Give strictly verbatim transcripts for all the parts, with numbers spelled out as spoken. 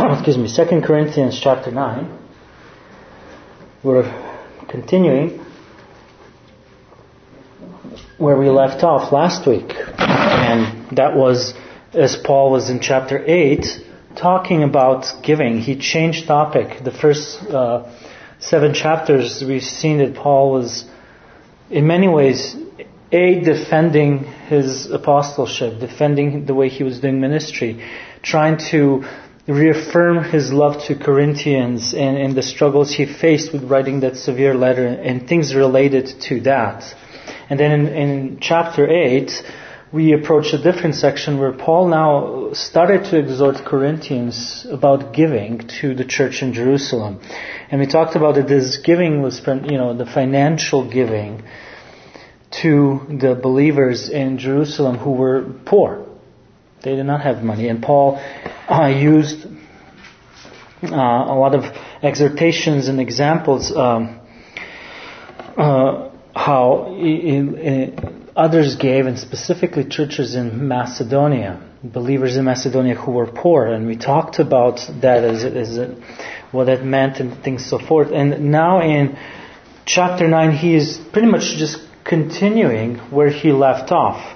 excuse me, Second Corinthians chapter nine. We're continuing where we left off last week. And that was as Paul was in chapter eight talking about giving. He changed topic. The first uh, seven chapters we've seen that Paul was in many ways A, defending his apostleship, defending the way he was doing ministry, trying to reaffirm his love to Corinthians and, and the struggles he faced with writing that severe letter and things related to that. And then in, in chapter eight, we approach a different section where Paul now started to exhort Corinthians about giving to the church in Jerusalem. And we talked about that this giving was, you know, the financial giving to the believers in Jerusalem who were poor. They did not have money. And Paul uh, used uh, a lot of exhortations and examples um, uh, how in, in others gave, and specifically churches in Macedonia, believers in Macedonia who were poor. And we talked about that as, as a, what that meant and things so forth. And now in chapter nine, he is pretty much just continuing where he left off.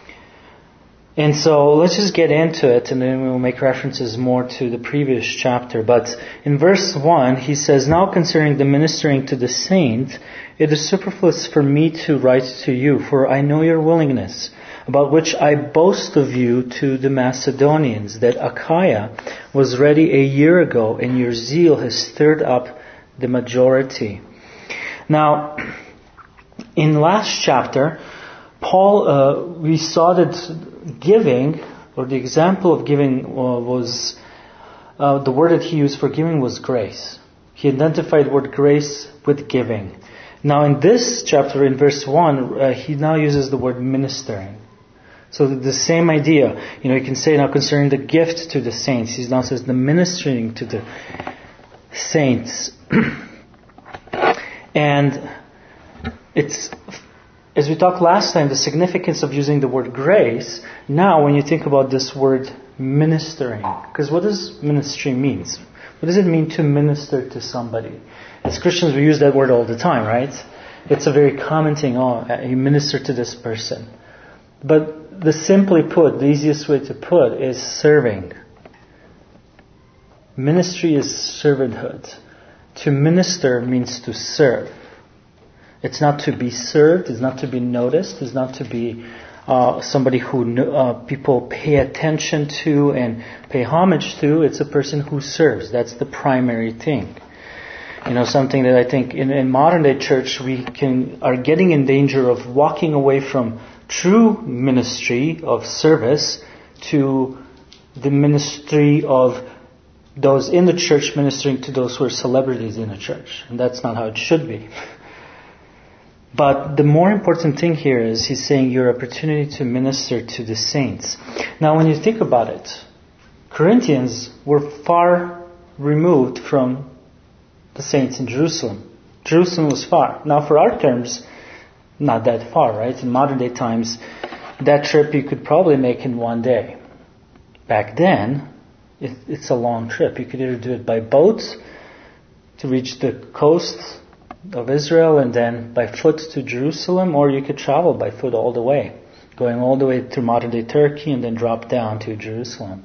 And so let's just get into it, and then we'll make references more to the previous chapter. But in verse one, he says, "Now concerning the ministering to the saint, it is superfluous for me to write to you, for I know your willingness, about which I boast of you to the Macedonians, that Achaia was ready a year ago, and your zeal has stirred up the majority." Now, in last chapter, Paul, uh, we saw that giving, or the example of giving uh, was, uh, the word that he used for giving was grace. He identified the word grace with giving. Now in this chapter, in verse one, uh, he now uses the word ministering. So the same idea, you know, you can say now concerning the gift to the saints, he now says the ministering to the saints. And it's, as we talked last time, the significance of using the word grace. Now, when you think about this word ministering, because what does ministry mean? What does it mean to minister to somebody? As Christians, we use that word all the time, right? It's a very common thing. Oh, you minister to this person. But the simply put, the easiest way to put is serving. Ministry is servanthood. To minister means to serve. It's not to be served, it's not to be noticed, it's not to be uh, somebody who uh, people pay attention to and pay homage to. It's a person who serves. That's the primary thing. You know, something that I think in, in modern day church we can are getting in danger of walking away from true ministry of service to the ministry of those in the church ministering to those who are celebrities in the church. And that's not how it should be. But the more important thing here is he's saying your opportunity to minister to the saints. Now when you think about it, Corinthians were far removed from the saints in Jerusalem. Jerusalem was far. Now for our terms, not that far, right? In modern day times, that trip you could probably make in one day. Back then, it, it's a long trip. You could either do it by boat to reach the coast of Israel and then by foot to Jerusalem, or you could travel by foot all the way, going all the way through modern day Turkey and then drop down to Jerusalem.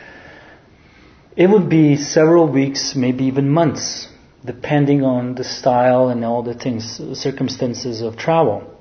It would be several weeks, maybe even months, depending on the style and all the things, circumstances of travel.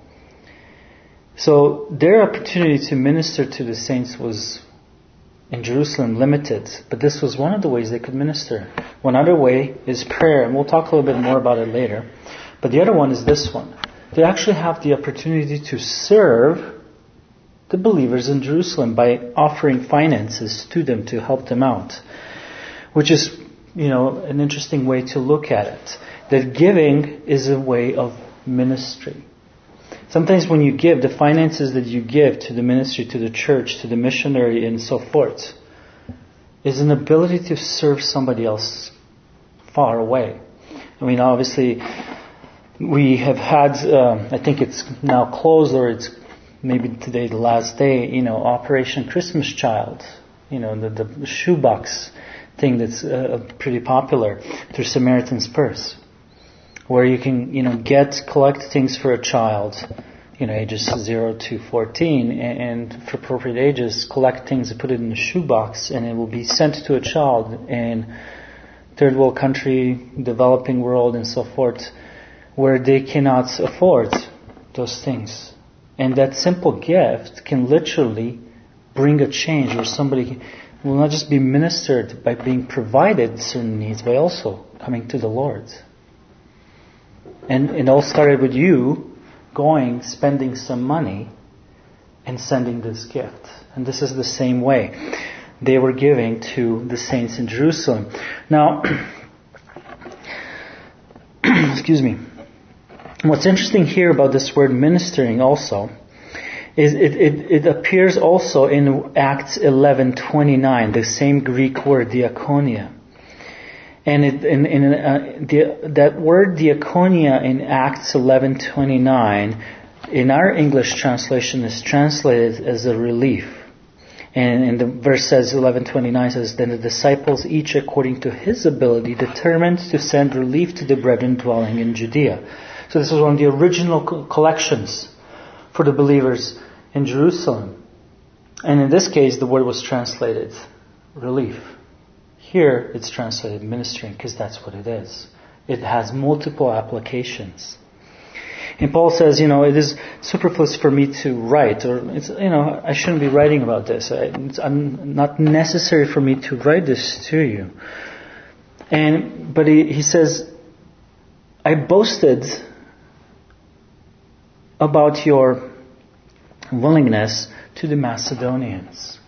So their opportunity to minister to the saints was in Jerusalem limited, but this was one of the ways they could minister. One other way is prayer, and we'll talk a little bit more about it later. But the other one is this one. They actually have the opportunity to serve the believers in Jerusalem by offering finances to them to help them out, which is, you know, an interesting way to look at it. That giving is a way of ministry. Sometimes when you give, the finances that you give to the ministry, to the church, to the missionary and so forth, is an ability to serve somebody else far away. I mean, obviously, we have had, uh, I think it's now closed, or it's maybe today the last day, you know, Operation Christmas Child, you know, the, the shoebox thing that's uh, pretty popular through Samaritan's Purse, where you can, you know, get, collect things for a child, you know, ages zero to fourteen, and, and for appropriate ages, collect things and put it in a shoebox, and it will be sent to a child in third world country, developing world, and so forth, where they cannot afford those things. And that simple gift can literally bring a change, where somebody will not just be ministered by being provided certain needs, but also coming to the Lord. And it all started with you going, spending some money, and sending this gift. And this is the same way they were giving to the saints in Jerusalem. Now, excuse me. What's interesting here about this word ministering also is it, it, it appears also in Acts eleven twenty-nine, the same Greek word, diakonia. And it, in, in, uh, the, that word diakonia in Acts eleven twenty-nine, in our English translation, is translated as a relief. And, and the verse says, eleven twenty-nine says, then the disciples, each according to his ability, determined to send relief to the brethren dwelling in Judea. So this was one of the original co- collections for the believers in Jerusalem. And in this case, the word was translated relief. Here, it's translated ministering, because that's what it is. It has multiple applications. And Paul says, you know, it is superfluous for me to write, or it's, you know, I shouldn't be writing about this. It's not necessary for me to write this to you. And but he, he says, I boasted about your willingness to the Macedonians,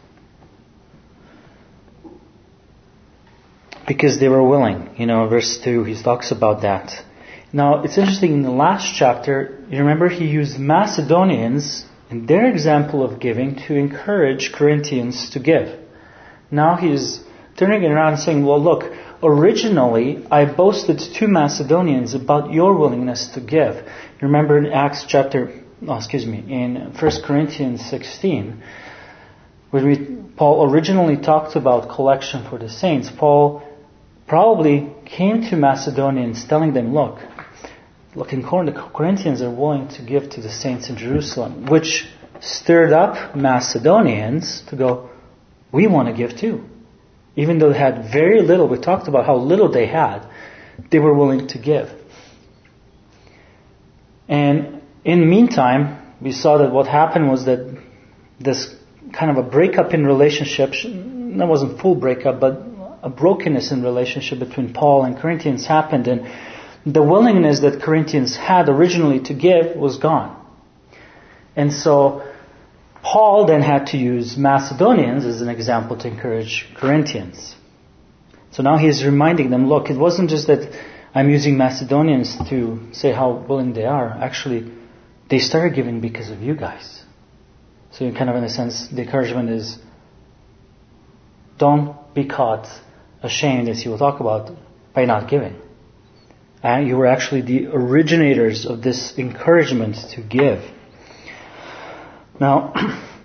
because they were willing. You know, verse two, he talks about that. Now, it's interesting, in the last chapter, you remember he used Macedonians in their example of giving to encourage Corinthians to give. Now he's turning it around and saying, well, look, originally I boasted to Macedonians about your willingness to give. You remember in Acts chapter, oh, excuse me, in First Corinthians sixteen, when we, Paul originally talked about collection for the saints, Paul probably came to Macedonians telling them, look, look, in Corinth, the Corinthians are willing to give to the saints in Jerusalem, which stirred up Macedonians to go, we want to give too. Even though they had very little, we talked about how little they had, they were willing to give. And in the meantime, we saw that what happened was that this kind of a breakup in relationship, that wasn't full breakup, but a brokenness in relationship between Paul and Corinthians happened, and the willingness that Corinthians had originally to give was gone. And so Paul then had to use Macedonians as an example to encourage Corinthians. So now he's reminding them, look, it wasn't just that I'm using Macedonians to say how willing they are. Actually, they started giving because of you guys. So you kind of, in a sense, the encouragement is, don't be caught ashamed, as he will talk about, by not giving. And you were actually the originators of this encouragement to give. Now,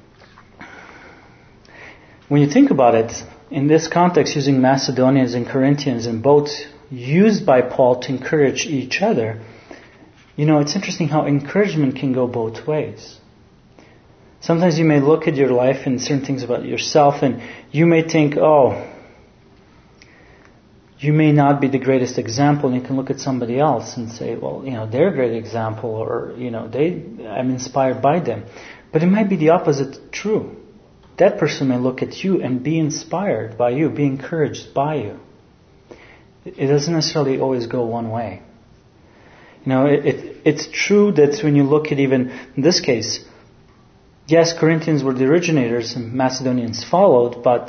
when you think about it, in this context, using Macedonians and Corinthians, and both used by Paul to encourage each other, you know, it's interesting how encouragement can go both ways. Sometimes you may look at your life and certain things about yourself, and you may think, oh, you may not be the greatest example, and you can look at somebody else and say, well, you know, they're a great example, or, you know, they, I'm inspired by them. But it might be the opposite true. That person may look at you and be inspired by you, be encouraged by you. It doesn't necessarily always go one way. You know, it, it, it's true that when you look at even, in this case, yes, Corinthians were the originators and Macedonians followed, but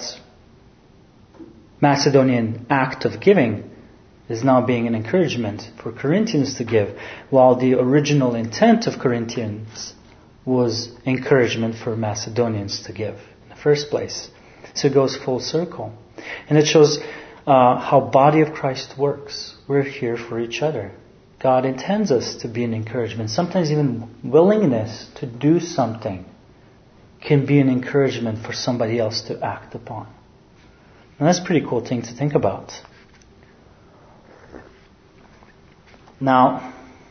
Macedonian act of giving is now being an encouragement for Corinthians to give, while the original intent of Corinthians was encouragement for Macedonians to give in the first place. So it goes full circle. And it shows uh, how body of Christ works. We're here for each other. God intends us to be an encouragement. Sometimes even willingness to do something can be an encouragement for somebody else to act upon. And that's a pretty cool thing to think about. Now,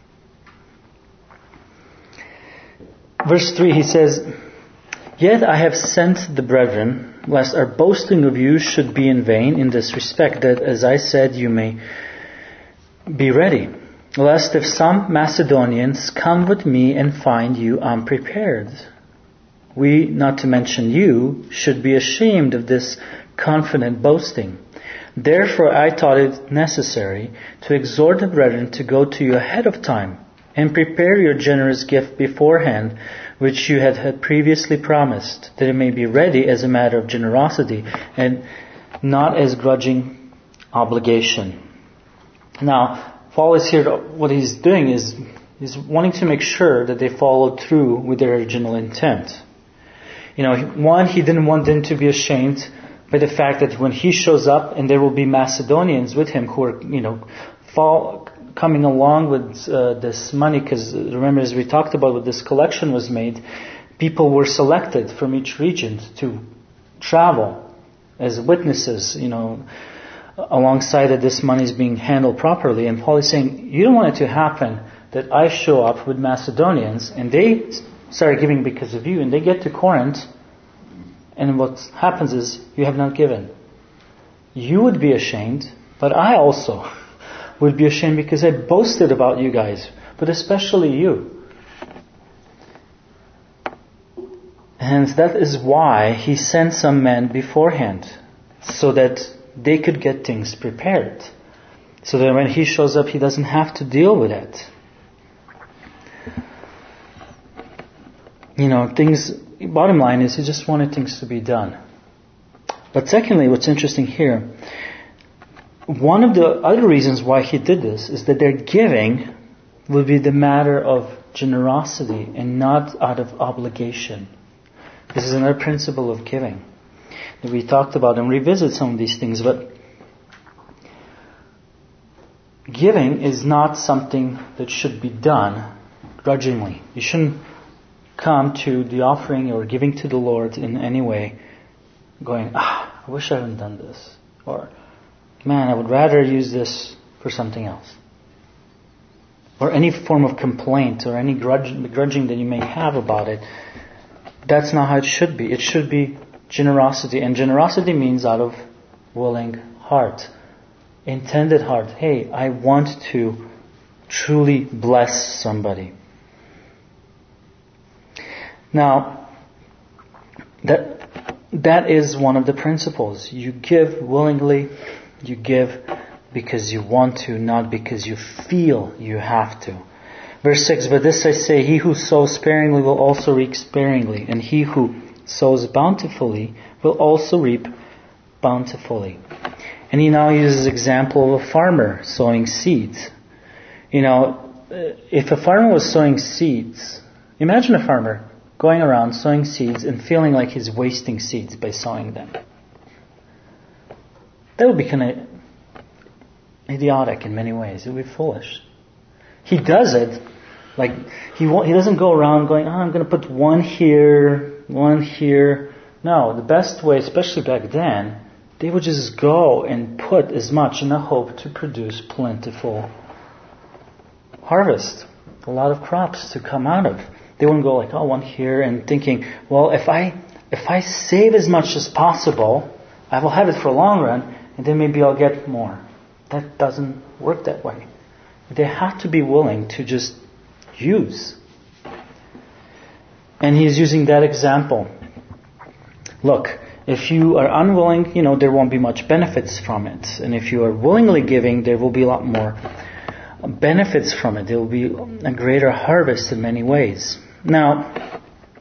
verse three, he says, "Yet I have sent the brethren, lest our boasting of you should be in vain in this respect, that as I said, you may be ready. Lest if some Macedonians come with me and find you unprepared, we, not to mention you, should be ashamed of this confident boasting. Therefore I thought it necessary to exhort the brethren to go to you ahead of time and prepare your generous gift beforehand, which you had, had previously promised, that it may be ready as a matter of generosity and not as grudging obligation." Now, Paul is here, what he's doing is he's wanting to make sure that they followed through with their original intent. You know, one, he didn't want them to be ashamed by the fact that when he shows up and there will be Macedonians with him who are, you know, fall, coming along with uh, this money, because remember, as we talked about, when this collection was made, people were selected from each region to travel as witnesses, you know, alongside that this money is being handled properly. And Paul is saying, you don't want it to happen that I show up with Macedonians and they start giving because of you, and they get to Corinth, and what happens is you have not given. You would be ashamed, but I also would be ashamed because I boasted about you guys, but especially you. And that is why he sent some men beforehand, so that they could get things prepared. So that when he shows up, he doesn't have to deal with it. You know, things, bottom line is he just wanted things to be done. But secondly, what's interesting here, one of the other reasons why he did this is that their giving would be the matter of generosity and not out of obligation. This is another principle of giving that we talked about and revisit some of these things. But giving is not something that should be done grudgingly. You shouldn't come to the offering or giving to the Lord in any way going, ah, I wish I hadn't done this. Or, man, I would rather use this for something else. Or any form of complaint or any grudge, grudging that you may have about it. That's not how it should be. It should be generosity. And generosity means out of willing heart. Intended heart. Hey, I want to truly bless somebody. Now, that that is one of the principles. You give willingly. You give because you want to, not because you feel you have to. Verse six, "But this I say, he who sows sparingly will also reap sparingly, and he who sows bountifully will also reap bountifully." And he now uses the example of a farmer sowing seeds. You know, if a farmer was sowing seeds, imagine a farmer going around sowing seeds and feeling like he's wasting seeds by sowing them. That would be kind of idiotic in many ways. It would be foolish. He does it, like, he won't, he doesn't go around going, oh, I'm going to put one here, one here. No, the best way, especially back then, they would just go and put as much in the hope to produce plentiful harvest. A lot of crops to come out of. They wouldn't go like, oh, one here, and thinking, well, if I if I save as much as possible, I will have it for a long run, and then maybe I'll get more. That doesn't work that way. They have to be willing to just use. And he's using that example. Look, if you are unwilling, you know, there won't be much benefits from it. And if you are willingly giving, there will be a lot more benefits from it. There will be a greater harvest in many ways. Now,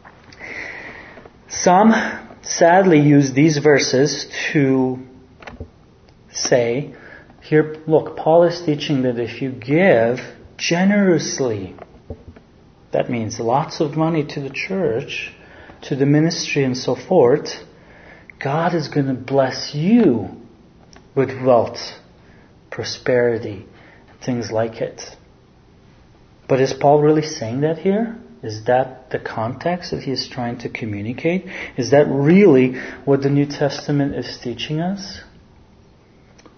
some sadly use these verses to say, here, look, Paul is teaching that if you give generously, that means lots of money to the church, to the ministry and so forth, God is going to bless you with wealth, prosperity, things like it. But is Paul really saying that here? Is that the context that he is trying to communicate? Is that really what the New Testament is teaching us?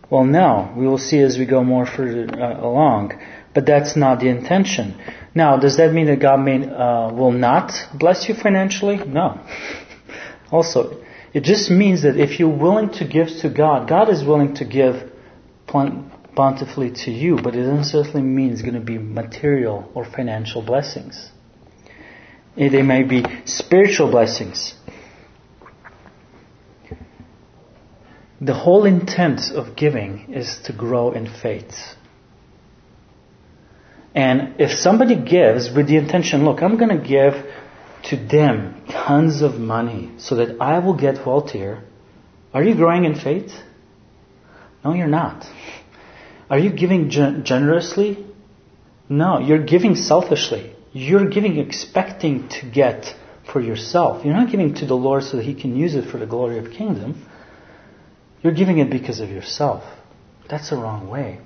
Well, no. We will see as we go more further uh, along. But that's not the intention. Now, does that mean that God may, uh, will not bless you financially? No. Also, it just means that if you're willing to give to God, God is willing to give bountifully to you, but it doesn't necessarily mean it's going to be material or financial blessings. They may be spiritual blessings. The whole intent of giving is to grow in faith. And if somebody gives with the intention, look, I'm going to give to them tons of money so that I will get wealthier, are you growing in faith? No, you're not. Are you giving gen- generously? No, you're giving selfishly. You're giving expecting to get for yourself. You're not giving to the Lord so that He can use it for the glory of the kingdom. You're giving it because of yourself. That's the wrong way.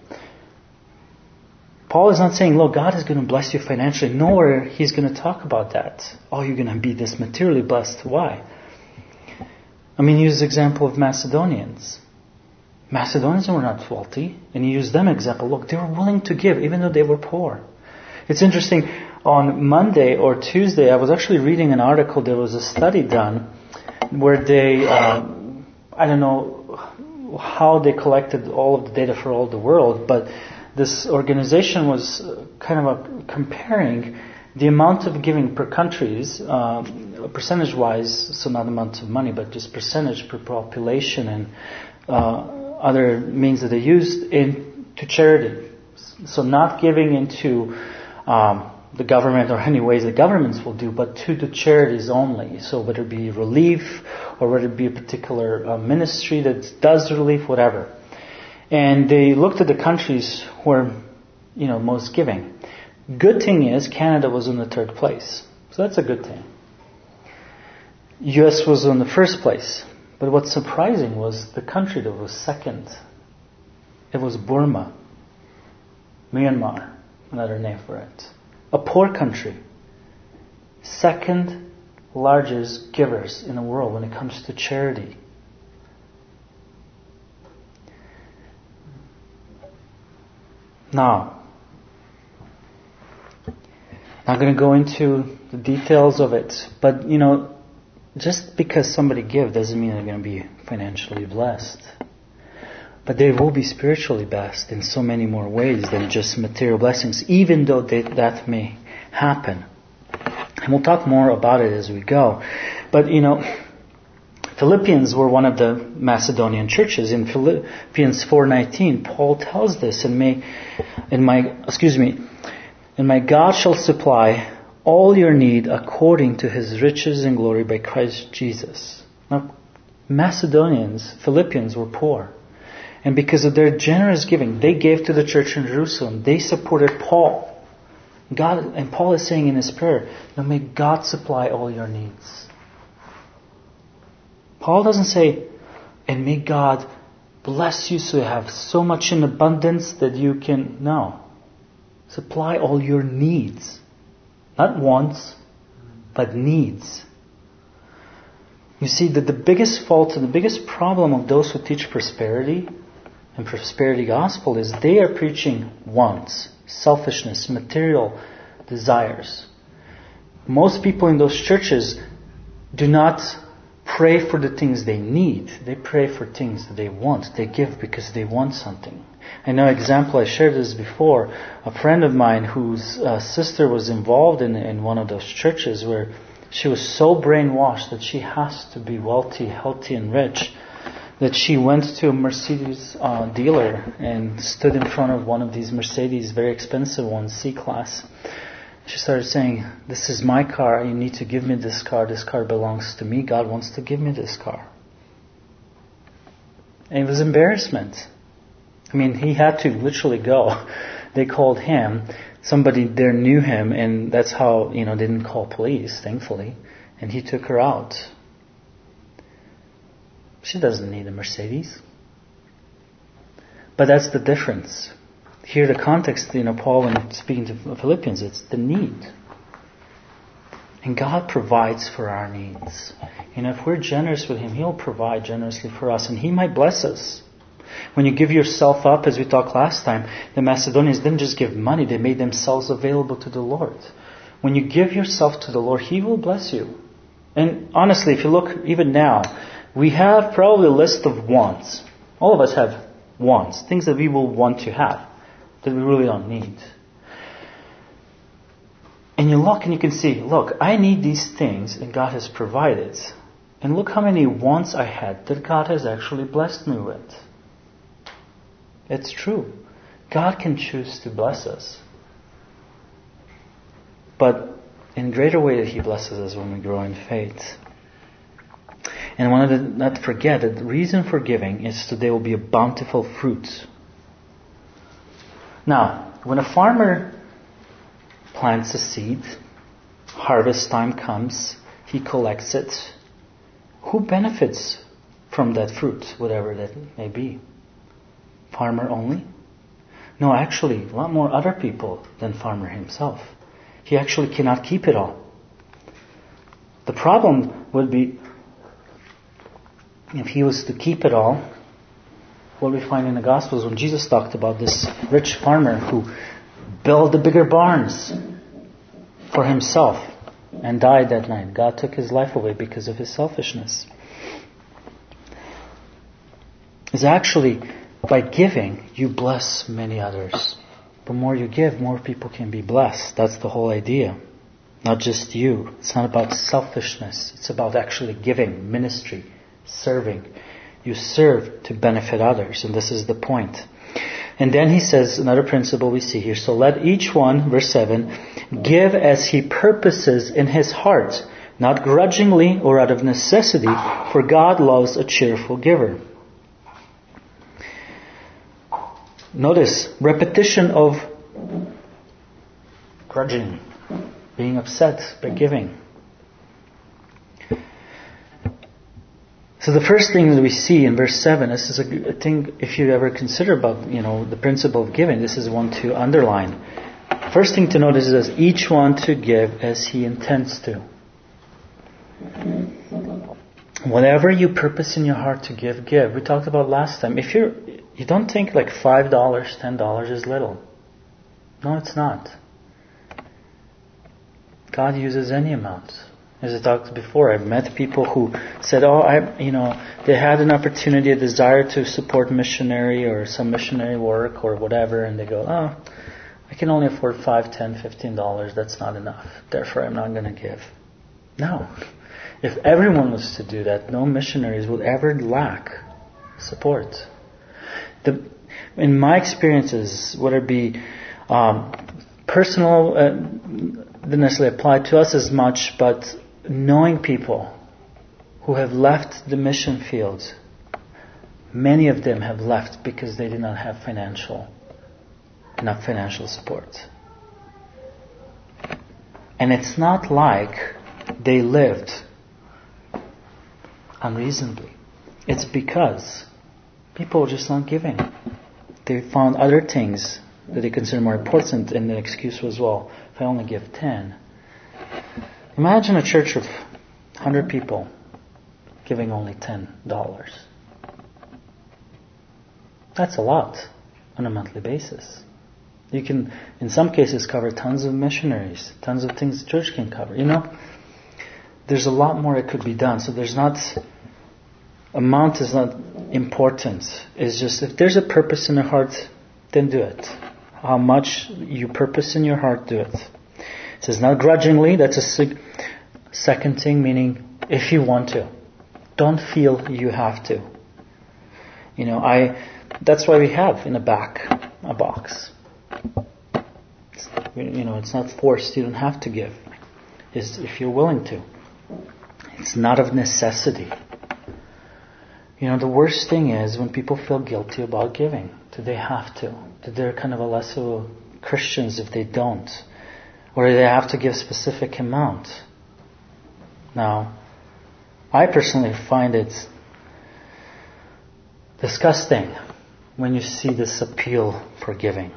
Paul is not saying, look, God is going to bless you financially. Nowhere he's going to talk about that. Oh, you're going to be this materially blessed. Why? I mean, he used the example of Macedonians. Macedonians were not wealthy. And he used them example. Look, they were willing to give even though they were poor. It's interesting. On Monday or Tuesday, I was actually reading an article. There was a study done where they, uh, I don't know how they collected all of the data for all the world, but this organization was kind of a, comparing the amount of giving per countries, uh, percentage-wise, so not amount of money, but just percentage per population and uh, other means that they used in to charity. So not giving into um, the government or any ways the governments will do, but to the charities only. So whether it be relief or whether it be a particular uh, ministry that does relief, whatever. And they looked at the countries who were, you know, most giving. Good thing is Canada was in the third place. So that's a good thing. U S was in the first place. But what's surprising was the country that was second. It was Burma. Myanmar, another name for it. A poor country. Second largest givers in the world when it comes to charity. Now, not going to go into the details of it, but you know, just because somebody gives doesn't mean they're going to be financially blessed. But they will be spiritually blessed in so many more ways than just material blessings, even though they, that may happen. And we'll talk more about it as we go. But you know, Philippians were one of the Macedonian churches. In Philippians four nineteen, Paul tells this, and may, and my, excuse me, and my God shall supply all your need according to His riches and glory by Christ Jesus. Now, Macedonians, Philippians were poor. And because of their generous giving, they gave to the church in Jerusalem. They supported Paul. God, and Paul is saying in his prayer, now may God supply all your needs. Paul doesn't say, and may God bless you so you have so much in abundance that you can, no. Supply all your needs. Not wants, but needs. You see that the biggest fault and the biggest problem of those who teach prosperity and prosperity gospel is they are preaching wants, selfishness, material desires. Most people in those churches do not pray for the things they need. They pray for things that they want. They give because they want something. I know an example, I shared this before. A friend of mine whose uh, sister was involved in, in one of those churches where she was so brainwashed that she has to be wealthy, healthy, and rich, that she went to a Mercedes uh, dealer and stood in front of one of these Mercedes, very expensive ones, C-Class. She started saying, this is my car, you need to give me this car, this car belongs to me, God wants to give me this car. And it was embarrassment. I mean, he had to literally go. They called him. Somebody there knew him, and that's how, you know, they didn't call police, thankfully. And he took her out. She doesn't need a Mercedes. But that's the difference. Here the context, you know, Paul, when speaking to Philippians, it's the need. And God provides for our needs. You know, if we're generous with Him, He'll provide generously for us, and He might bless us. When you give yourself up, as we talked last time, the Macedonians didn't just give money, they made themselves available to the Lord. When you give yourself to the Lord, He will bless you. And honestly, if you look even now, we have probably a list of wants. All of us have wants, things that we will want to have, that we really don't need. And you look and you can see, look, I need these things and God has provided. And look how many wants I had that God has actually blessed me with. It's true. God can choose to bless us. But in a greater way that He blesses us when we grow in faith. And I wanted to not forget that the reason for giving is so there will be a bountiful fruit. Now, when a farmer plants a seed, harvest time comes, he collects it. Who benefits from that fruit, whatever that may be? Farmer only? No, actually, a lot more other people than farmer himself. He actually cannot keep it all. The problem would be if he was to keep it all. What we find in the Gospels when Jesus talked about this rich farmer who built the bigger barns for himself and died that night. God took his life away because of his selfishness. It's actually by giving you bless many others. The more you give, more people can be blessed. That's the whole idea. Not just you. It's not about selfishness. It's about actually giving, ministry, serving. You serve to benefit others, and this is the point. And then he says another principle we see here. So let each one, verse seven, give as he purposes in his heart, not grudgingly or out of necessity, for God loves a cheerful giver. Notice, repetition of grudging, being upset by giving. So the first thing that we see in verse seven, this is a thing, if you ever consider about, you know, the principle of giving, this is one to underline. First thing to notice is each one to give as he intends to. Whatever you purpose in your heart to give, give. We talked about last time. If you're, you don't think like five dollars, ten dollars is little. No, it's not. God uses any amount. As I talked before, I've met people who said, oh, I, you know, they had an opportunity, a desire to support missionary or some missionary work or whatever, and they go, oh, I can only afford five, ten, fifteen dollars. That's not enough. Therefore, I'm not going to give. No. If everyone was to do that, no missionaries would ever lack support. The, in my experiences, whether it be um, personal, uh, didn't necessarily apply to us as much, but knowing people who have left the mission field, many of them have left because they did not have financial, enough financial support. And it's not like they lived unreasonably. It's because people are just not giving. They found other things that they consider more important, and the excuse was, well, if I only give ten. Imagine a church of one hundred people giving only ten dollars. That's a lot on a monthly basis. You can, in some cases, cover tons of missionaries, tons of things the church can cover. You know, there's a lot more that could be done. So there's not, amount is not important. It's just if there's a purpose in the heart, then do it. How much you purpose in your heart, do it. It says not grudgingly. That's a sig- second thing, meaning if you want to. Don't feel you have to. You know, I. That's why we have in the back a box. It's, you know, it's not forced. You don't have to give. It's if you're willing to. It's not of necessity. You know, the worst thing is when people feel guilty about giving. Do they have to? That they're kind of a less of Christians if they don't. Or they have to give specific amount. Now, I personally find it disgusting when you see this appeal for giving.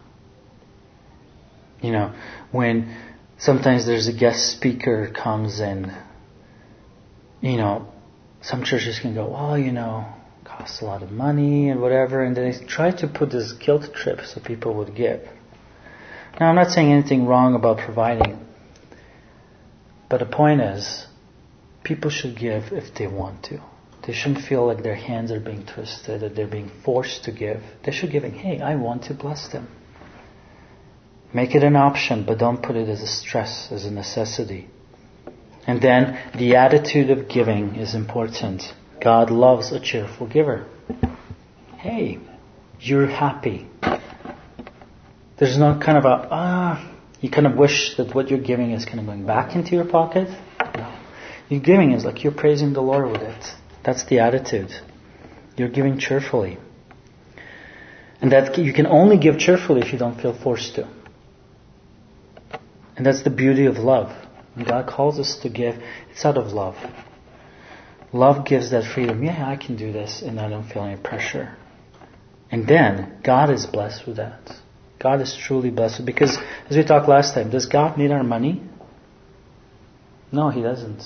You know, when sometimes there's a guest speaker comes in, you know, some churches can go, well, you know, costs a lot of money and whatever, and they tried to put this guilt trip so people would give. Now, I'm not saying anything wrong about providing, but the point is, people should give if they want to. They shouldn't feel like their hands are being twisted, that they're being forced to give. They should give, hey, I want to bless them. Make it an option, but don't put it as a stress, as a necessity. And then the attitude of giving is important. God loves a cheerful giver. Hey, you're happy. There's no kind of a, ah, you kind of wish that what you're giving is kind of going back into your pocket. No. Your giving is like you're praising the Lord with it. That's the attitude. You're giving cheerfully. And that you can only give cheerfully if you don't feel forced to. And that's the beauty of love. When God calls us to give, it's out of love. Love gives that freedom. Yeah, I can do this and I don't feel any pressure. And then God is blessed with that. God is truly blessed. Because as we talked last time, does God need our money? No, He doesn't.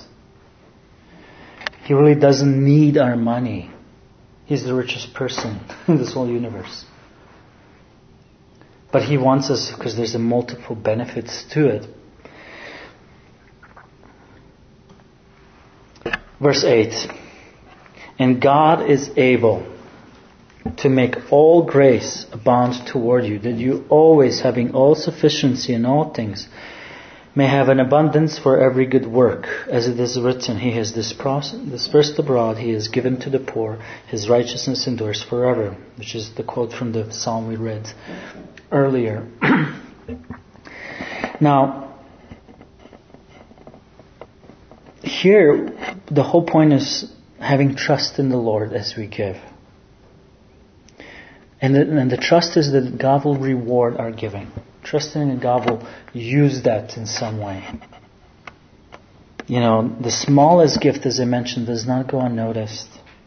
He really doesn't need our money. He's the richest person in this whole universe. But He wants us because there's a multiple benefits to it. Verse eight. And God is able to make all grace abound toward you, that you always, having all sufficiency in all things, may have an abundance for every good work. As it is written, He has dispersed abroad, He has given to the poor, His righteousness endures forever, which is the quote from the psalm we read earlier. Now, here, the whole point is having trust in the Lord as we give. And the, and the trust is that God will reward our giving. Trusting that God will use that in some way. You know, the smallest gift, as I mentioned, does not go unnoticed.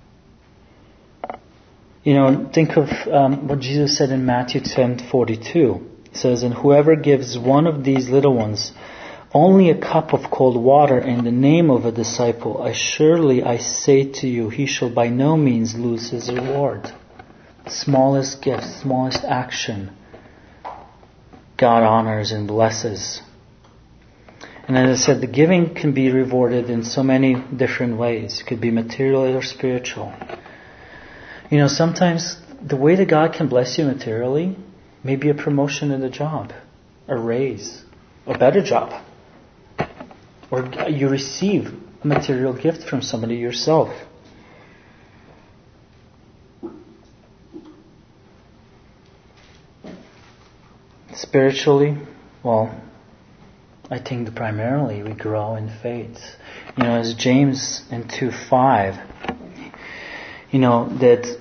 You know, think of um, what Jesus said in Matthew ten forty-two. He says, and whoever gives one of these little ones only a cup of cold water in the name of a disciple, I surely I say to you, he shall by no means lose his reward. Smallest gift, smallest action, God honors and blesses. And as I said, the giving can be rewarded in so many different ways. It could be material or spiritual. You know, sometimes the way that God can bless you materially may be a promotion in the job, a raise, a better job. Or you receive a material gift from somebody yourself. Spiritually, well, I think that primarily we grow in faith. You know, as James in two five, you know, that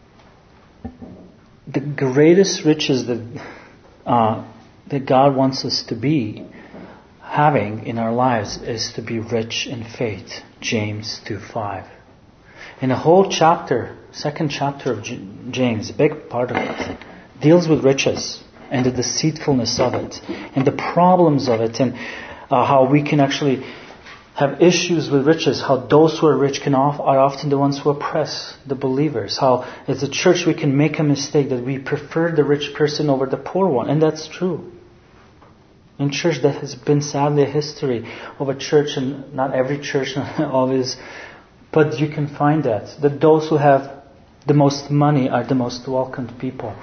the greatest riches that uh, that God wants us to be having in our lives is to be rich in faith. James two five. And the whole chapter, second chapter of J- James, a big part of it, deals with riches and the deceitfulness of it and the problems of it, and uh, how we can actually have issues with riches, how those who are rich can off, are often the ones who oppress the believers, how as a church we can make a mistake that we prefer the rich person over the poor one, and that's true. In church, that has been sadly a history of a church, and not every church always, but you can find that, that those who have the most money are the most welcomed people.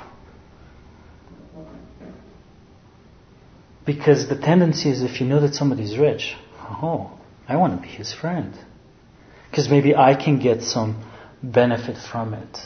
Because the tendency is, if you know that somebody's rich, oh, I want to be his friend. Because maybe I can get some benefit from it.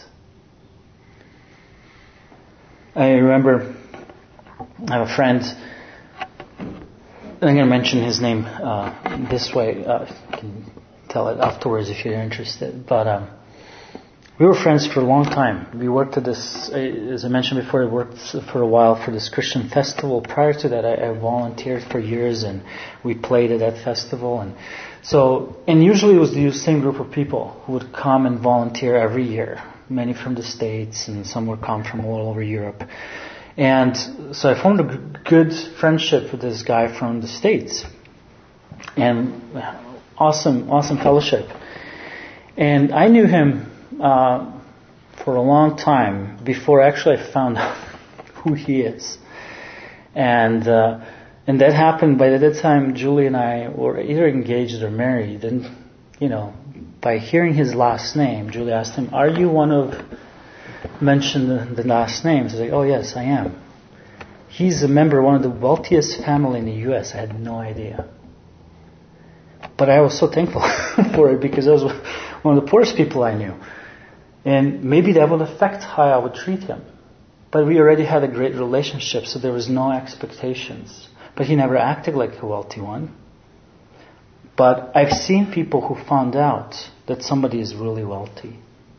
I remember I have a friend, I'm going to mention his name uh, this way. Uh, you can tell it afterwards if you're interested. But um, we were friends for a long time. We worked at this, as I mentioned before, I worked for a while for this Christian festival. Prior to that, I, I volunteered for years, and we played at that festival. And so, and usually it was the same group of people who would come and volunteer every year. Many from the States, and some would come from all over Europe. And so I formed a good friendship with this guy from the States. And awesome, awesome fellowship. And I knew him uh, for a long time before actually I found out who he is. And uh, and that happened by the time Julie and I were either engaged or married. And, you know, by hearing his last name, Julie asked him, "Are you one of," mentioned the, the last names. He's like, "Oh yes, I am." He's a member of one of the wealthiest family in the U S. I had no idea. But I was so thankful for it because I was one of the poorest people I knew. And maybe that would affect how I would treat him. But we already had a great relationship, so there was no expectations. But he never acted like a wealthy one. But I've seen people who found out that somebody is really wealthy.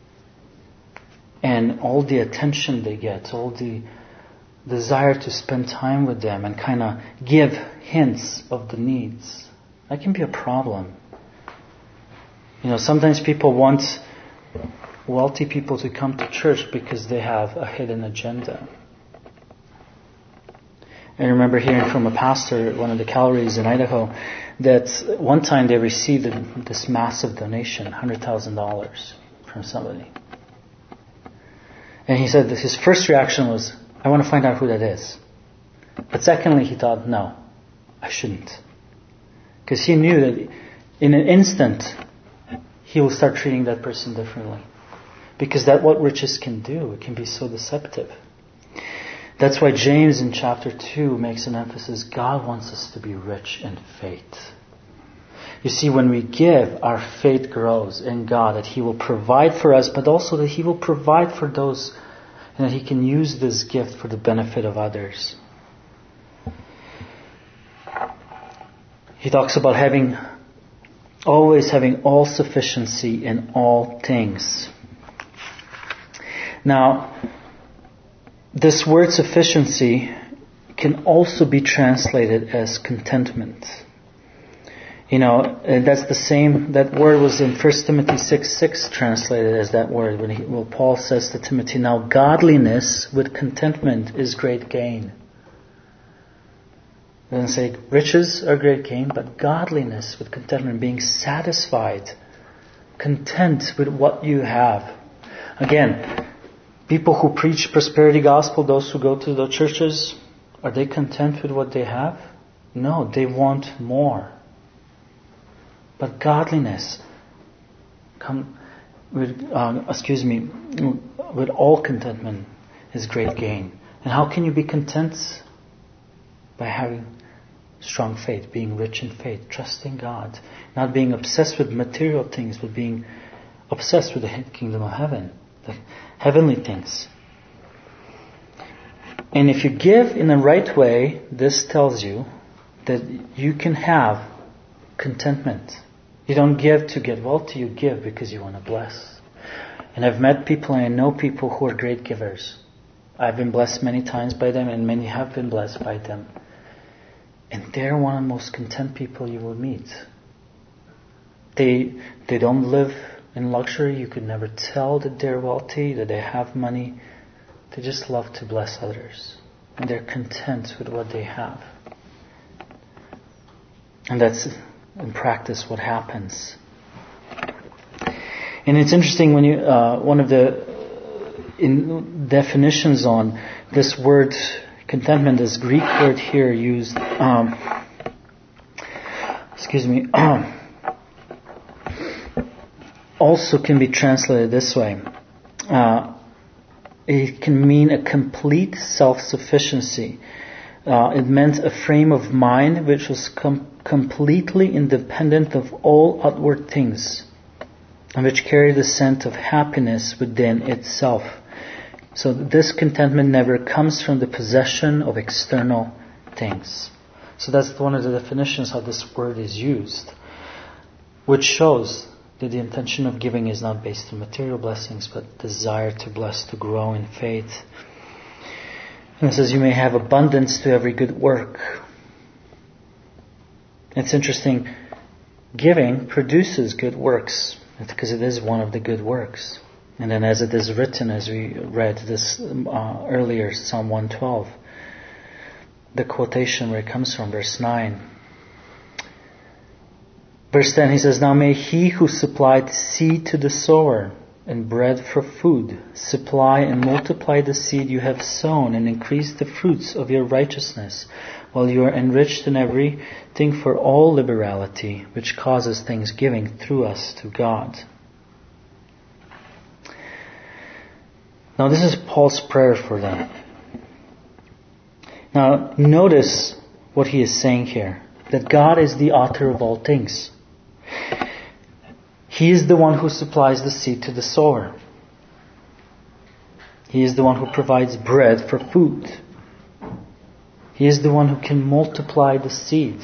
And all the attention they get, all the desire to spend time with them and kind of give hints of the needs, that can be a problem. You know, sometimes people want wealthy people to come to church because they have a hidden agenda. I remember hearing from a pastor at one of the Calvaries in Idaho that one time they received this massive donation, one hundred thousand dollars from somebody. And he said that his first reaction was, "I want to find out who that is." But secondly, he thought, no, I shouldn't. Because he knew that in an instant, he will start treating that person differently. Because that's what riches can do. It can be so deceptive. That's why James in chapter two makes an emphasis. God wants us to be rich in faith. You see, when we give, our faith grows in God, that He will provide for us, but also that He will provide for those, and that He can use this gift for the benefit of others. He talks about having, always having all sufficiency in all things. Now, this word sufficiency can also be translated as contentment. You know, that's the same, that word was in First Timothy six six translated as that word. When he, well, Paul says to Timothy, "Now godliness with contentment is great gain." It doesn't say riches are great gain, but godliness with contentment, being satisfied, content with what you have. Again, people who preach prosperity gospel, those who go to the churches, are they content with what they have? No, they want more. But godliness, come with, uh, excuse me, with all contentment is great gain. And how can you be content? By having strong faith, being rich in faith, trusting God, not being obsessed with material things, but being obsessed with the kingdom of heaven, the heavenly things. And if you give in the right way, this tells you that you can have contentment. You don't give to get wealthy, you give because you want to bless. And I've met people and I know people who are great givers. I've been blessed many times by them and many have been blessed by them. And they're one of the most content people you will meet. They they don't live in luxury. You could never tell that they're wealthy, that they have money. They just love to bless others. And they're content with what they have. And that's in practice what happens. And it's interesting when you, uh, one of the in definitions on this word contentment, this Greek word here used, um, excuse me, also can be translated this way. Uh, it can mean a complete self-sufficiency. Uh, it meant a frame of mind which was com- completely independent of all outward things, and which carried a sense of happiness within itself. So this contentment never comes from the possession of external things. So that's one of the definitions how this word is used, which shows that the intention of giving is not based on material blessings, but desire to bless, to grow in faith. And it says, you may have abundance to every good work. It's interesting, giving produces good works, because it is one of the good works. And then as it is written, as we read this uh, earlier, Psalm one twelve, the quotation where it comes from, verse nine. Verse ten, he says, now may he who supplied seed to the sower and bread for food. Supply and multiply the seed you have sown, and increase the fruits of your righteousness, while you are enriched in everything for all liberality, which causes thanksgiving through us to God. Now this is Paul's prayer for them. Now notice what he is saying here, that God is the author of all things. He is the one who supplies the seed to the sower. He is the one who provides bread for food. He is the one who can multiply the seed.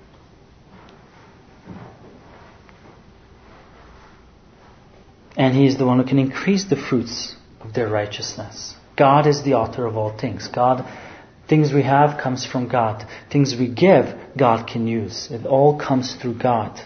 And He is the one who can increase the fruits of their righteousness. God is the author of all things. God, things we have comes from God. Things we give, God can use. It all comes through God.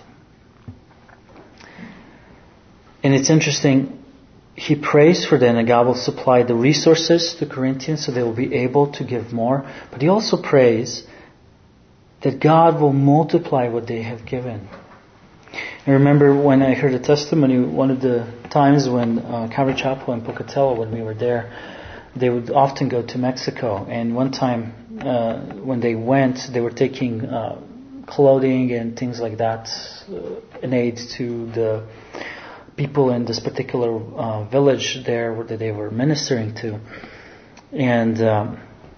And it's interesting, he prays for them, and God will supply the resources to Corinthians so they will be able to give more. But he also prays that God will multiply what they have given. I remember when I heard a testimony, one of the times when uh, Calvary Chapel in Pocatello, when we were there, they would often go to Mexico. And one time uh, when they went, they were taking uh, clothing and things like that uh, in aid to the people in this particular uh, village there where they were ministering to. And um,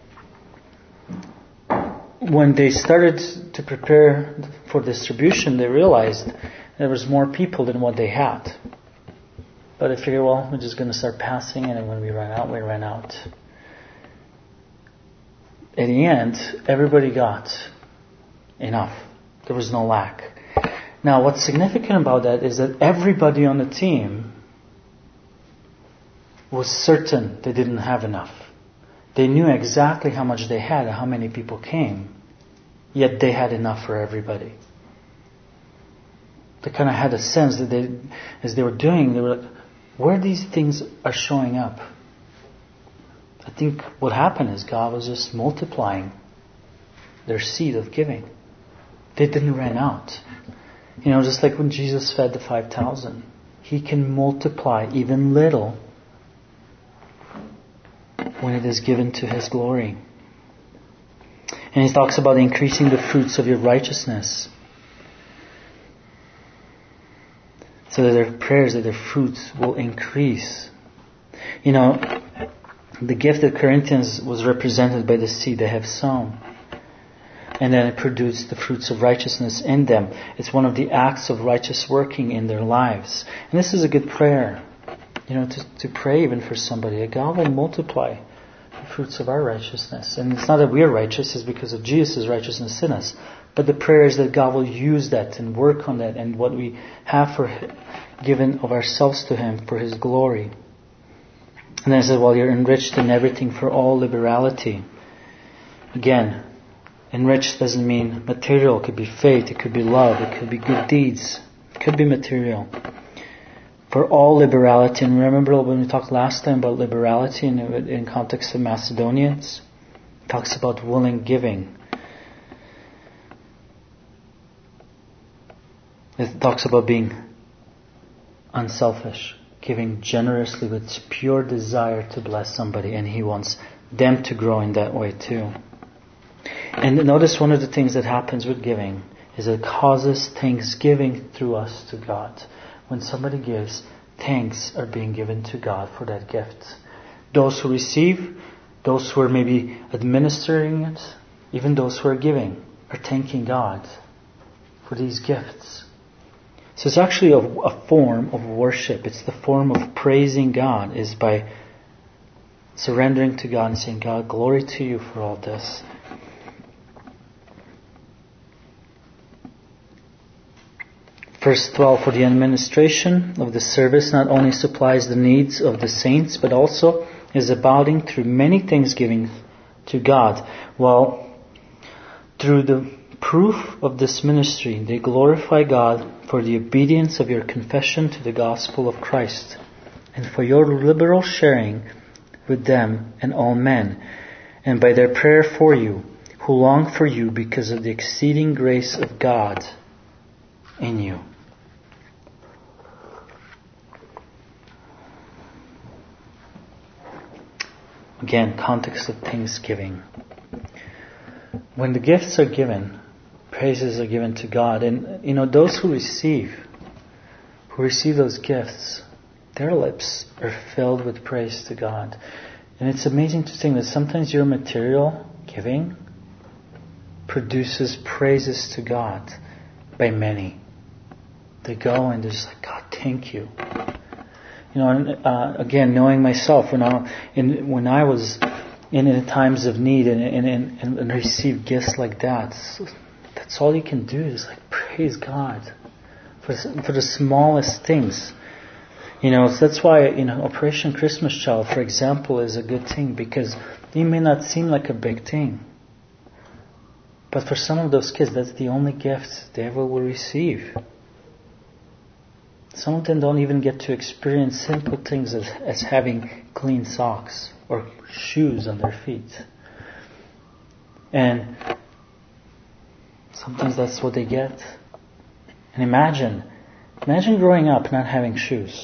when they started to prepare for distribution, they realized there was more people than what they had. But I figured, well, we're just going to start passing, and then when we ran out, we ran out. At the end, everybody got enough. There was no lack. Now, what's significant about that is that everybody on the team was certain they didn't have enough. They knew exactly how much they had and how many people came, yet they had enough for everybody. They kind of had a sense that they, as they were doing, they were like, where these things are showing up. I think what happened is God was just multiplying their seed of giving. They didn't run out. You know, just like when Jesus fed the five thousand. He can multiply even little when it is given to His glory. And He talks about increasing the fruits of your righteousness. So that their prayers, that their fruits will increase. You know, the gift of Corinthians was represented by the seed they have sown. And then it produced the fruits of righteousness in them. It's one of the acts of righteous working in their lives. And this is a good prayer. You know, to, to pray even for somebody, that God will multiply the fruits of our righteousness. And it's not that we are righteous, it's because of Jesus' righteousness in us. But the prayer is that God will use that and work on that, and what we have for given of ourselves to Him for His glory. And then it says, well, you're enriched in everything for all liberality. Again, enriched doesn't mean material. It could be faith, it could be love, it could be good deeds, it could be material. For all liberality. And remember when we talked last time about liberality in, in context of Macedonians? It talks about willing giving. It talks about being unselfish, giving generously with pure desire to bless somebody, and He wants them to grow in that way too. And notice one of the things that happens with giving is it causes thanksgiving through us to God. When somebody gives, thanks are being given to God for that gift. Those who receive, those who are maybe administering it, even those who are giving, are thanking God for these gifts. So it's actually a, a form of worship. It's the form of praising God, is by surrendering to God and saying, God, glory to you for all this. Verse twelve, for the administration of the service not only supplies the needs of the saints, but also is abounding through many thanksgivings to God. While through the proof of this ministry, they glorify God for the obedience of your confession to the gospel of Christ, and for your liberal sharing with them and all men, and by their prayer for you, who long for you because of the exceeding grace of God in you. Again, context of thanksgiving. When the gifts are given, praises are given to God. And, you know, those who receive, who receive those gifts, their lips are filled with praise to God. And it's amazing to think that sometimes your material giving produces praises to God by many. They go and they're just like, God, thank you. You know, and, uh, again, knowing myself, when I, in, when I was in, in times of need and, and, and, and received gifts like that, that's all you can do is like praise God for, for the smallest things. You know, so that's why, you know, Operation Christmas Child, for example, is a good thing, because it may not seem like a big thing. But for some of those kids, that's the only gift they ever will receive. Some of them don't even get to experience simple things as, as having clean socks or shoes on their feet. And sometimes that's what they get. And imagine, imagine growing up not having shoes.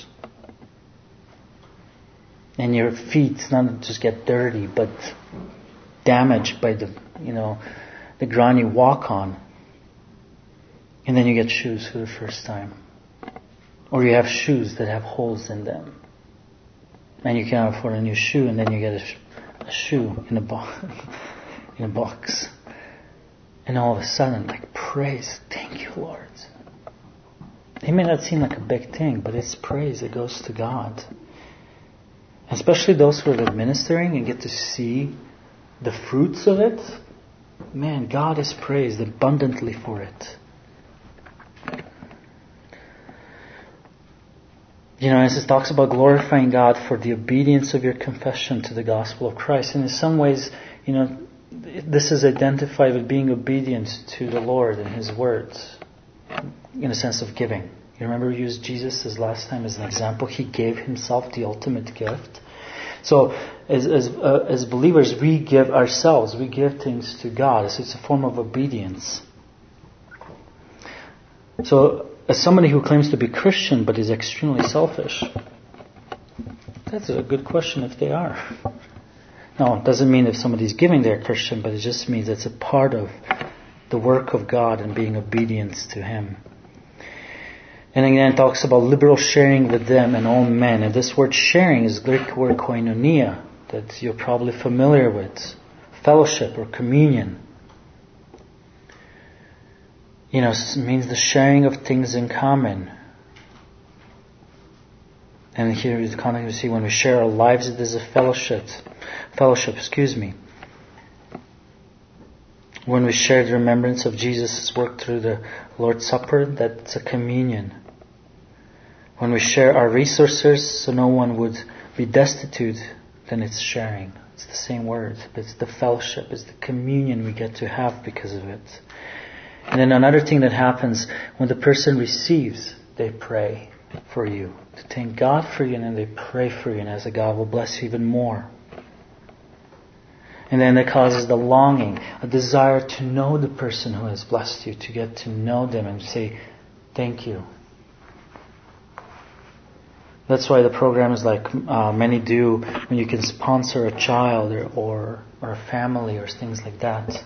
And your feet not just get dirty, but damaged by the, you know, the ground you walk on. And then you get shoes for the first time. Or you have shoes that have holes in them. And you can't afford a new shoe, and then you get a, sh- a shoe in a, bo- in a box. And all of a sudden, like, praise, thank you, Lord. It may not seem like a big thing, but it's praise that goes to God. Especially those who are administering and get to see the fruits of it. Man, God is praised abundantly for it. You know, as it talks about glorifying God for the obedience of your confession to the gospel of Christ. And in some ways, you know, this is identified with being obedient to the Lord and His words. In a sense of giving. You remember we used Jesus as last time as an example. He gave Himself the ultimate gift. So as as, uh, as believers, we give ourselves. We give things to God. So it's a form of obedience. So as somebody who claims to be Christian but is extremely selfish, that's a good question if they are. No, it doesn't mean if somebody's giving they're Christian, but it just means it's a part of the work of God and being obedience to Him. And again, it talks about liberal sharing with them and all men. And this word sharing is Greek word koinonia, that you're probably familiar with. Fellowship or communion. You know, it means the sharing of things in common. And here is the context we see when we share our lives, it is a fellowship. Fellowship, excuse me. When we share the remembrance of Jesus' work through the Lord's Supper, that's a communion. When we share our resources so no one would be destitute, then it's sharing. It's the same word, but it's the fellowship, it's the communion we get to have because of it. And then another thing that happens when the person receives, they pray for you. To thank God for you, and then they pray for you, and as God will bless you even more. And then it causes the longing, a desire to know the person who has blessed you, to get to know them and say, thank you. That's why the programs like uh, many do, when you can sponsor a child or, or, or a family or things like that.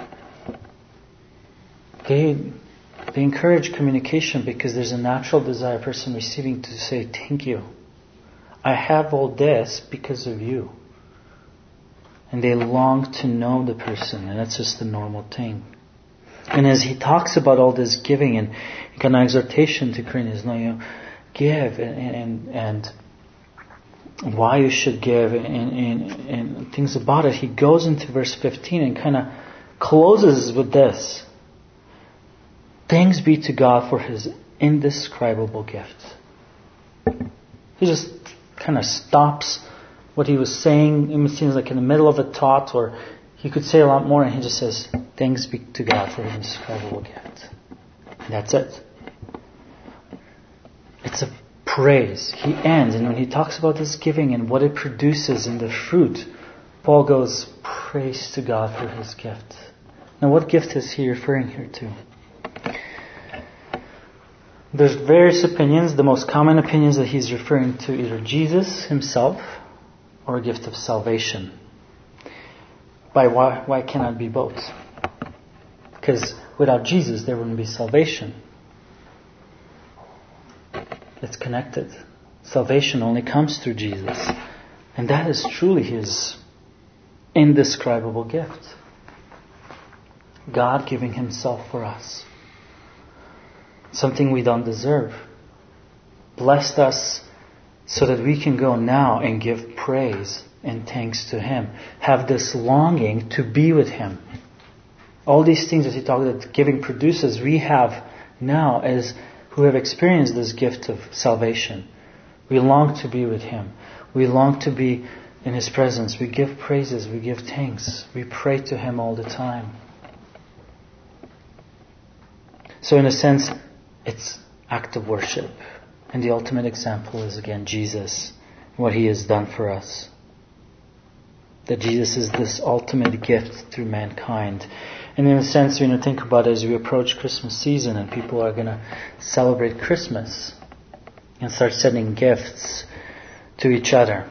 They, they encourage communication because there's a natural desire, person receiving, to say, thank you. I have all this because of you. And they long to know the person, and that's just the normal thing. And as he talks about all this giving and kind of exhortation to Corinthians, you know, give and, and and why you should give and, and, and things about it, he goes into verse fifteen and kind of closes with this. Thanks be to God for His indescribable gift. He just kind of stops what he was saying. It seems like in the middle of a thought, or he could say a lot more, and he just says, thanks be to God for His indescribable gift. And that's it. It's a praise. He ends, and when he talks about this giving and what it produces in the fruit, Paul goes, praise to God for His gift. Now what gift is he referring here to? There's various opinions. The most common opinion is that he's referring to either Jesus Himself, or a gift of salvation. Why, why, why cannot it be both? Because without Jesus, there wouldn't be salvation. It's connected. Salvation only comes through Jesus. And that is truly His indescribable gift. God giving Himself for us. Something we don't deserve. Blessed us so that we can go now and give praise and thanks to Him. Have this longing to be with Him. All these things that He talked that giving produces, we have now as who have experienced this gift of salvation. We long to be with Him. We long to be in His presence. We give praises. We give thanks. We pray to Him all the time. So in a sense, it's act of worship. And the ultimate example is again Jesus, what He has done for us. That Jesus is this ultimate gift through mankind. And in a sense, you know, think about it as we approach Christmas season and people are going to celebrate Christmas and start sending gifts to each other.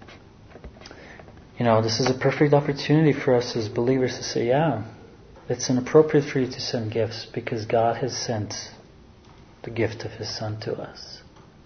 You know, this is a perfect opportunity for us as believers to say, yeah, it's inappropriate for you to send gifts because God has sent the gift of His Son to us.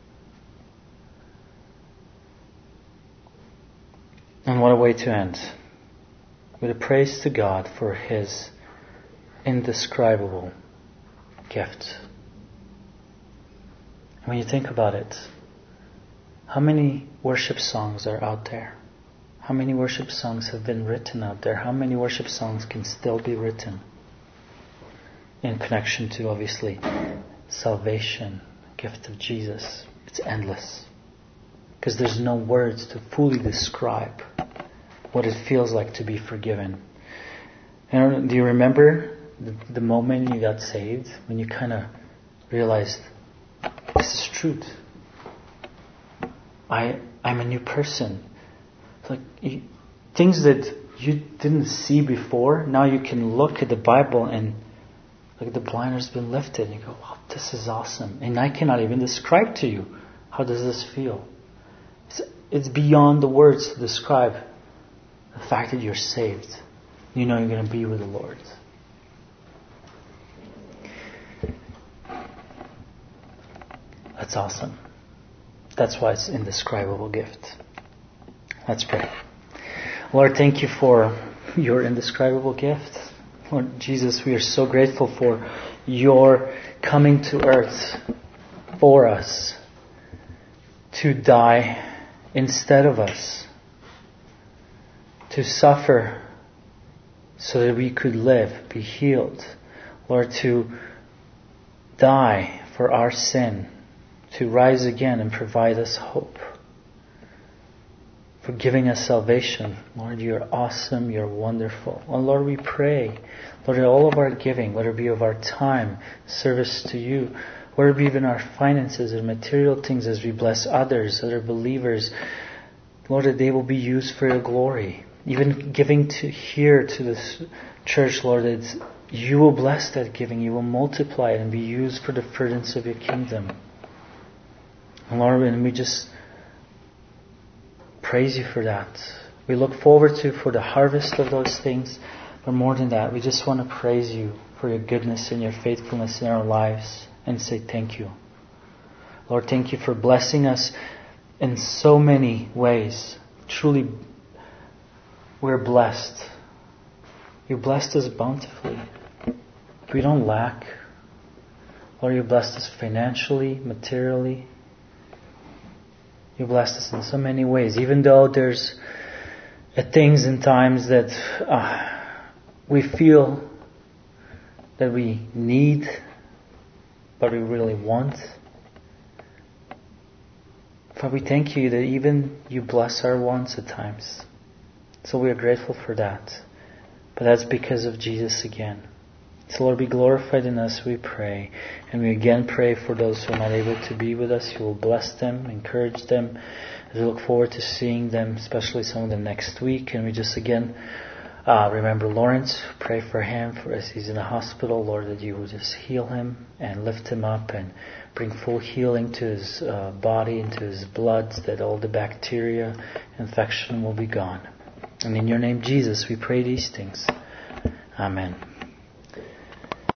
And what a way to end. With a praise to God for His indescribable gift. When you think about it, how many worship songs are out there? How many worship songs have been written out there? How many worship songs can still be written in connection to, obviously, salvation, gift of Jesus? It's endless. Because there's no words to fully describe what it feels like to be forgiven. And do you remember the, the moment you got saved? When you kind of realized, this is truth. I, I'm a new person. It's like you, things that you didn't see before, now you can look at the Bible and like the blinder's been lifted and you go, wow, this is awesome. And I cannot even describe to you, how does this feel? It's, it's beyond the words to describe the fact that you're saved. You know you're going to be with the Lord. That's awesome. That's why it's an indescribable gift. Let's pray. Lord, thank you for your indescribable gift. Lord Jesus, we are so grateful for your coming to earth for us to die instead of us, to suffer so that we could live, be healed. Lord, to die for our sin, to rise again and provide us hope. For giving us salvation. Lord, you're awesome, you're wonderful. Oh Lord, we pray, Lord, that all of our giving, whether it be of our time, service to you, whether it be even our finances or material things as we bless others, other believers, Lord, that they will be used for your glory. Even giving to here to this church, Lord, that you will bless that giving, you will multiply it and be used for the furtherance of your kingdom. And Lord, and we just praise you for that. We look forward to for the harvest of those things. But more than that, we just want to praise you for your goodness and your faithfulness in our lives and say thank you. Lord, thank you for blessing us in so many ways. Truly, we're blessed. You blessed us bountifully. We don't lack. Lord, you blessed us financially, materially. You blessed us in so many ways, even though there's uh, things and times that uh, we feel that we need, but we really want. But we thank you that even you bless our wants at times. So we are grateful for that. But that's because of Jesus again. So Lord, be glorified in us, we pray. And we again pray for those who are not able to be with us. You will bless them, encourage them. As we look forward to seeing them, especially some of them next week. And we just again Uh, remember Lawrence, pray for him for as he's in the hospital, Lord, that you would just heal him and lift him up and bring full healing to his uh, body and to his blood, that all the bacteria, infection will be gone. And in your name, Jesus, we pray these things. Amen.